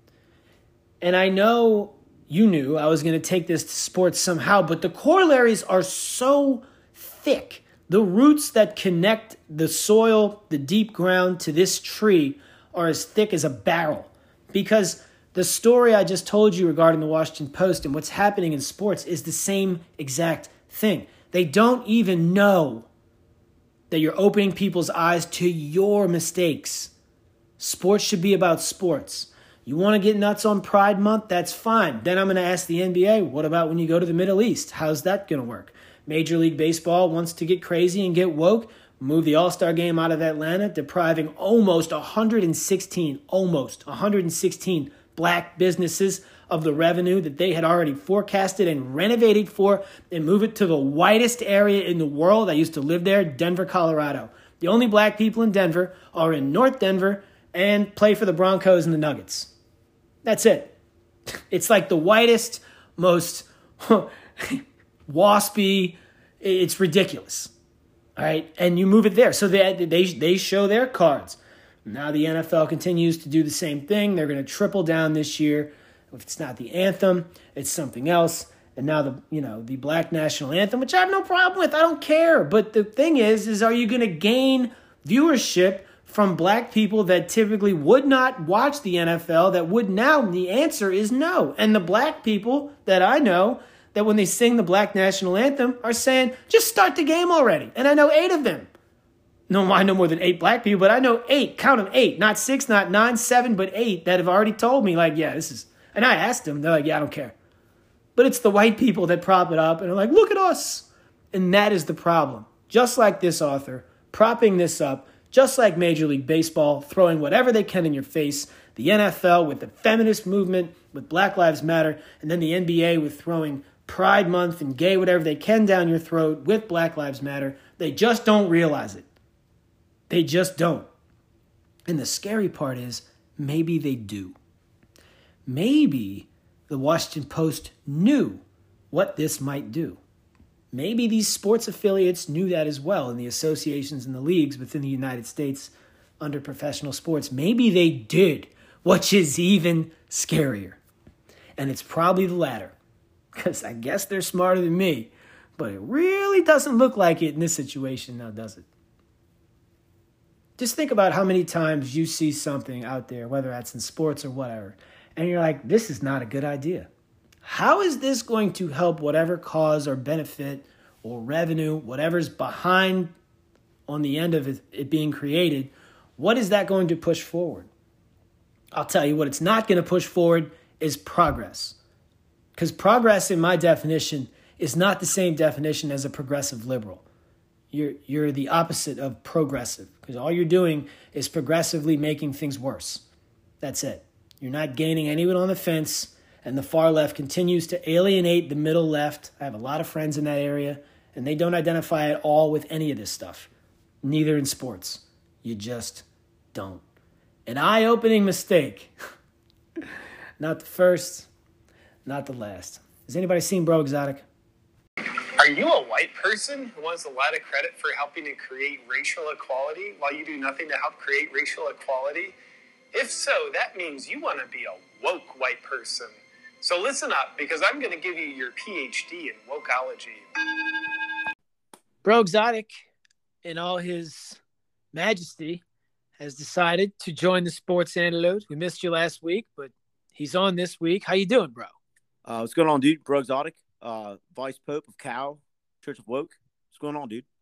And I know you knew I was going to take this to sports somehow, but the corollaries are so thick. The roots that connect the soil, the deep ground to this tree are as thick as a barrel. Because the story I just told you regarding the Washington Post and what's happening in sports is the same exact thing. They don't even know that you're opening people's eyes to your mistakes. Sports should be about sports. You want to get nuts on Pride Month? That's fine. Then I'm going to ask the N B A, what about when you go to the Middle East? How's that going to work? Major League Baseball wants to get crazy and get woke. Move the All-Star game out of Atlanta, depriving almost one hundred sixteen, almost one hundred sixteen black businesses of the revenue that they had already forecasted and renovated for, and move it to the whitest area in the world. I used to live there, Denver, Colorado. The only black people in Denver are in North Denver and play for the Broncos and the Nuggets. That's it. It's like the whitest, most waspy. It's ridiculous. All right, and you move it there. So they, they, they show their cards. Now the N F L continues to do the same thing. They're going to triple down this year. If it's not the anthem, it's something else. And now the, you know, the Black National Anthem, which I have no problem with. I don't care. But the thing is, is are you going to gain viewership from black people that typically would not watch the N F L that would now. The answer is no. And the black people that I know that when they sing the black national anthem are saying, just start the game already. And I know eight of them. No, I know more than eight black people, but I know eight, count them, eight, not six, not nine, seven, but eight that have already told me like, yeah, this is, and I asked them, they're like, yeah, I don't care. But it's the white people that prop it up and are like, look at us. And that is the problem. Just like this author, propping this up, just like Major League Baseball, throwing whatever they can in your face, the N F L with the feminist movement, with Black Lives Matter, and then the N B A with throwing Pride Month and gay whatever they can down your throat with Black Lives Matter. They just don't realize it. They just don't. And the scary part is, maybe they do. Maybe the Washington Post knew what this might do. Maybe these sports affiliates knew that as well in the associations and the leagues within the United States under professional sports. Maybe they did, which is even scarier. And it's probably the latter, because I guess they're smarter than me. But it really doesn't look like it in this situation now, does it? Just think about how many times you see something out there, whether that's in sports or whatever, and you're like, this is not a good idea. How is this going to help whatever cause or benefit or revenue, whatever's behind on the end of it, it being created? What is that going to push forward? I'll tell you what it's not going to push forward is progress. Because progress, in my definition, is not the same definition as a progressive liberal. You're, you're the opposite of progressive, because all you're doing is progressively making things worse. That's it. You're not gaining anyone on the fence. And the far left continues to alienate the middle left. I have a lot of friends in that area, and they don't identify at all with any of this stuff. Neither in sports. You just don't. An eye-opening mistake. Not the first, not the last. Has anybody seen Bro Exotic? Are you a white person who wants a lot of credit for helping to create racial equality while you do nothing to help create racial equality? If so, that means you want to be a woke white person. So listen up, because I'm going to give you your P H D in wokeology. Bro Exotic, in all his majesty, has decided to join the Sports Antidote. We missed you last week, but he's on this week. How you doing, bro? Uh, what's going on, dude? Bro Exotic, uh, Vice Pope of Cal, Church of Woke. What's going on, dude?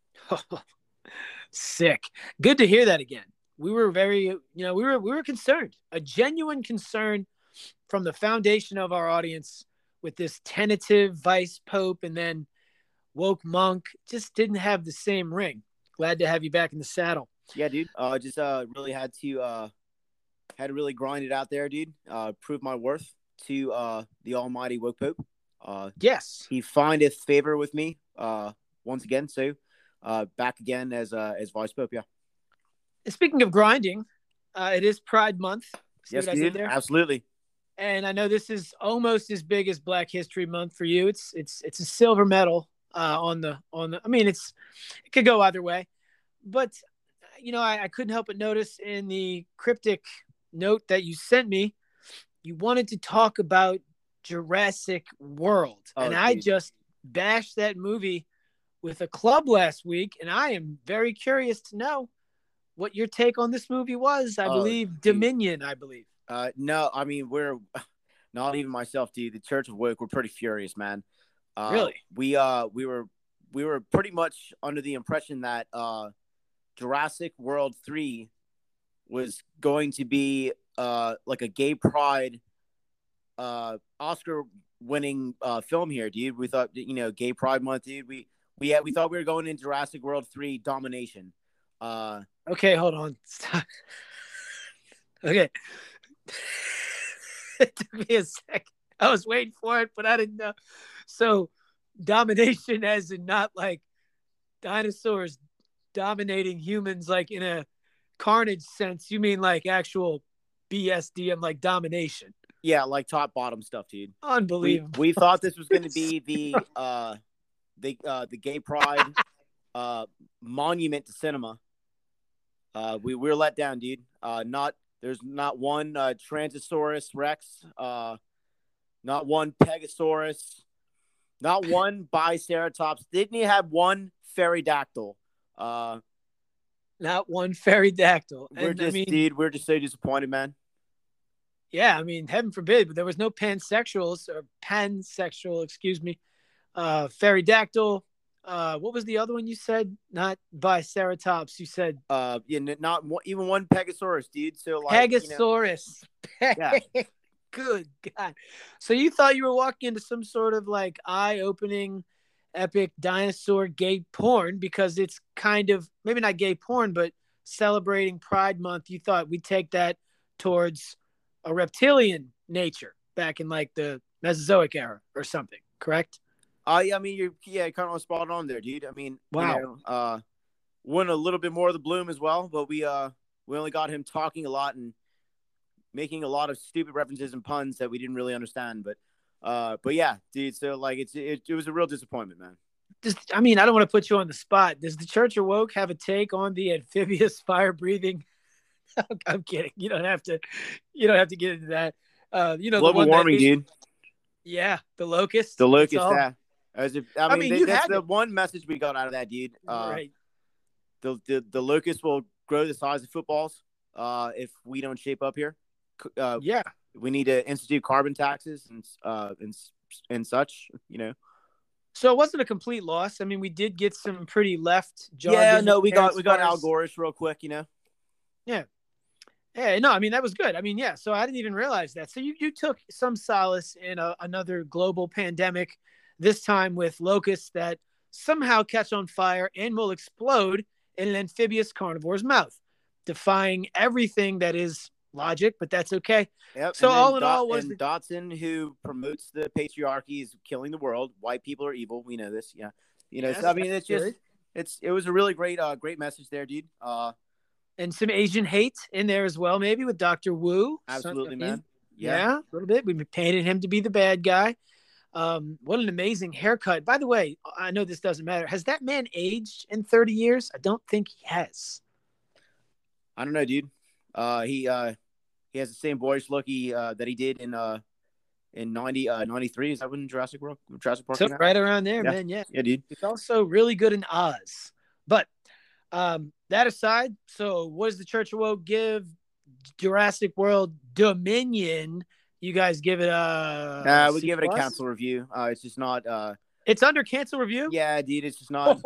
Sick. Good to hear that again. We were very, you know, we were we were concerned, a genuine concern from the foundation of our audience with this tentative Vice Pope and then woke monk. Just didn't have the same ring. Glad to have you back in the saddle. Yeah, dude. Uh, just uh, really had to uh, had to really grind it out there, dude. Uh, prove my worth to uh, the almighty woke Pope. Uh, yes, he findeth favor with me uh, once again. So uh, back again as uh, as Vice Pope. Yeah. And speaking of grinding, uh, it is Pride Month. See yes, what I dude. did there? Absolutely. And I know this is almost as big as Black History Month for you. It's it's it's a silver medal uh, on the on the. I mean, it's it could go either way, but you know, I, I couldn't help but notice in the cryptic note that you sent me, you wanted to talk about Jurassic World, oh, and dude. I just bashed that movie with a club last week, and I am very curious to know what your take on this movie was. I oh, believe dude. Dominion, I believe. Uh, no, I mean, we're not even myself, dude. The Church of Woke, we're pretty furious, man. Uh, really? We uh we were we were pretty much under the impression that uh Jurassic World three was going to be uh like a gay pride uh Oscar winning uh film here, dude. We thought, you know, gay pride month, dude. We we had, we thought we were going in Jurassic World three domination. Uh okay, hold on. Stop. Okay. It took me a sec. I was waiting for it, but I didn't know. So domination as in not like dinosaurs dominating humans like in a carnage sense. You mean like actual B S D M, like domination? Yeah, like top bottom stuff, dude. Unbelievable. We, we thought this was going to be the uh the uh the gay pride uh monument to cinema. Uh we, we were let down, dude. Uh not there's not one uh Transosaurus Rex, uh not one Pegasaurus, not one Biceratops. Didn't he have one Pterodactyl? Uh, Not one fairy dactyl. We're And, just, I mean, dude, we're just so disappointed, man. yeah, I mean, heaven forbid, but there was no pansexuals or pansexual, excuse me, uh, fairy dactyl. Uh, what was the other one you said? Not Biceratops. You said Uh, yeah, n- not one, even one Pegasaurus, dude. So like, you know, Pegasaurus. Yeah. Good God. So you thought you were walking into some sort of like eye-opening, epic dinosaur gay porn because it's kind of, maybe not gay porn, but celebrating Pride Month. You thought we'd take that towards a reptilian nature back in like the Mesozoic era or something, correct? Uh, yeah, I mean, you're yeah, kind of spot on there, dude. I mean, Wow. you know, uh, won a little bit more of the bloom as well, but we uh we only got him talking a lot and making a lot of stupid references and puns that we didn't really understand. But uh, but yeah, dude. So like, it's it, it was a real disappointment, man. Does, I mean, I don't want to put you on the spot. Does the Church of Woke have a take on the amphibious fire-breathing? I'm kidding. You don't have to. You don't have to get into that. Uh, you know, the Global one that warming, is- dude. Yeah, the locust. The That's locust, all. yeah. As if, I mean, mean, they- you that's had the it. one message we got out of that, dude. Uh, Right. the, the the locust will grow the size of footballs uh, if we don't shape up here. C- Uh, Yeah. we need to institute carbon taxes and uh and and such. You know. So it wasn't a complete loss. I mean, we did get some pretty left. Yeah, jargon no, we there got as we got far Al as- Gore-ish real quick. You know. Yeah, no, I mean, that was good. I mean, yeah, so I didn't even realize that. So you, you took some solace in a, another global pandemic, this time with locusts that somehow catch on fire and will explode in an amphibious carnivore's mouth, defying everything that is logic, but that's okay. Yep. So and then all in Dot- all, what is and the- Dotson, who promotes the patriarchy, is killing the world. White people are evil. We know this. Yeah. You know. Yes, so I mean, it's that's just good. it's it was a really great uh great message there, dude. Uh, And some Asian hate in there as well, maybe with Doctor Wu. absolutely, Some- I mean, man. Yeah. a little bit. We painted him to be the bad guy. Um, what an amazing haircut. By the way, I know this doesn't matter. Has that man aged in thirty years? I don't think he has. I don't know, dude. Uh, he uh he has the same boyish look he uh that he did in uh in ninety uh ninety-three. Is that when Jurassic World Jurassic Park? So came out? right around there, Yeah. man. Yeah. Yeah, dude. He's also really good in Oz. But um, that aside, so what does the Church of Woke give Jurassic World Dominion? You guys give it a Uh, we C give it a plus? council review. Uh, it's just not. Uh, It's under cancel review. yeah, dude. It's just not.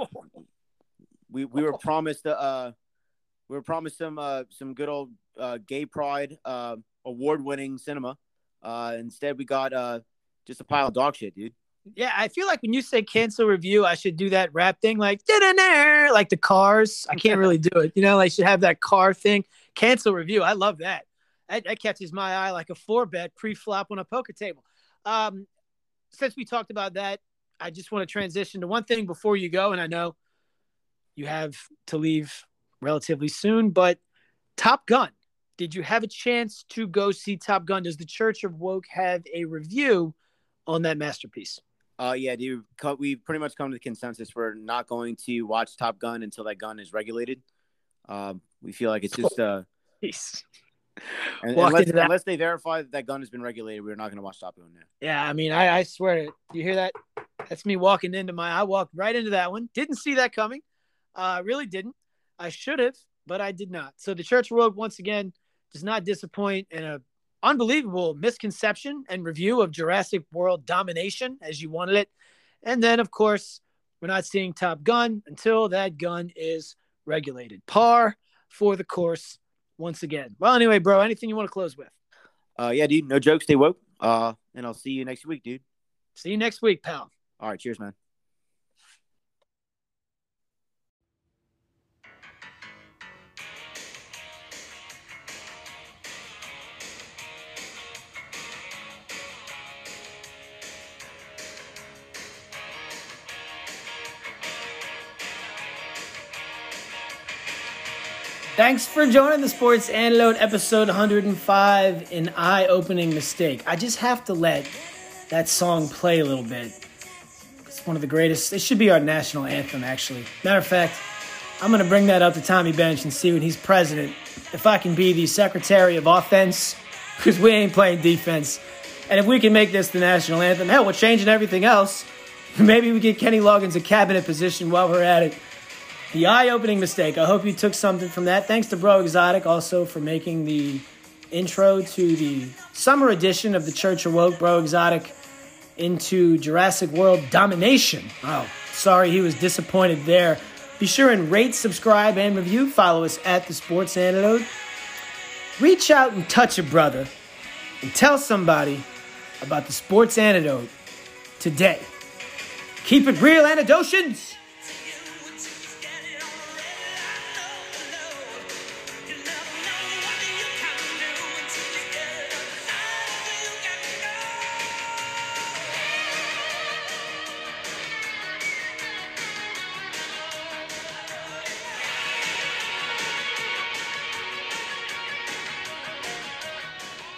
we we were promised uh we were promised some uh some good old uh gay pride uh award winning cinema. Uh, instead we got uh just a pile of dog shit, dude. Yeah, I feel like when you say cancel review, I should do that rap thing like da-da-da, like the Cars. I can't really do it. You know, I should have that car thing. Cancel review. I love that. That, that catches my eye like a four bet pre-flop on a poker table. Um, since we talked about that, I just want to transition to one thing before you go, and I know you have to leave relatively soon, but Top Gun. Did you have a chance to go see Top Gun? Does the Church of Woke have a review on that masterpiece? Uh, yeah, dude. co- We've pretty much come to the consensus we're not going to watch Top Gun until that gun is regulated. Um, we feel like it's just uh, Peace. and, Walk unless, into that. unless they verify that that gun has been regulated, we're not going to watch Top Gun now. Yeah, I mean, I, I swear to you hear that? That's me walking into my. I walked right into that one. Didn't see that coming. Uh, really didn't. I should have, but I did not. So the Church of Woke once again does not disappoint in a unbelievable misconception and review of Jurassic World domination as you wanted it. And then, of course, we're not seeing Top Gun until that gun is regulated. Par for the course once again. Well, anyway, bro, anything you want to close with? Uh, yeah, dude. No joke. Stay woke. Uh, and I'll see you next week, dude. See you next week, pal. All right. Cheers, man. Thanks for joining the Sports Antidote episode one hundred five, an eye-opening mistake. I just have to let that song play a little bit. It's one of the greatest. It should be our national anthem, actually. Matter of fact, I'm going to bring that up to Tommy Bench and see when he's president if I can be the secretary of offense, because we ain't playing defense. And if we can make this the national anthem, hell, we're changing everything else. Maybe we get Kenny Loggins a cabinet position while we're at it. The eye-opening mistake. I hope you took something from that. Thanks to Bro Exotic also for making the intro to the summer edition of the Church Awoke. Bro Exotic into Jurassic World Domination. Oh, sorry he was disappointed there. Be sure and rate, subscribe, and review. Follow us at The Sports Antidote. Reach out and touch a brother and tell somebody about The Sports Antidote today. Keep it real, Antidotians!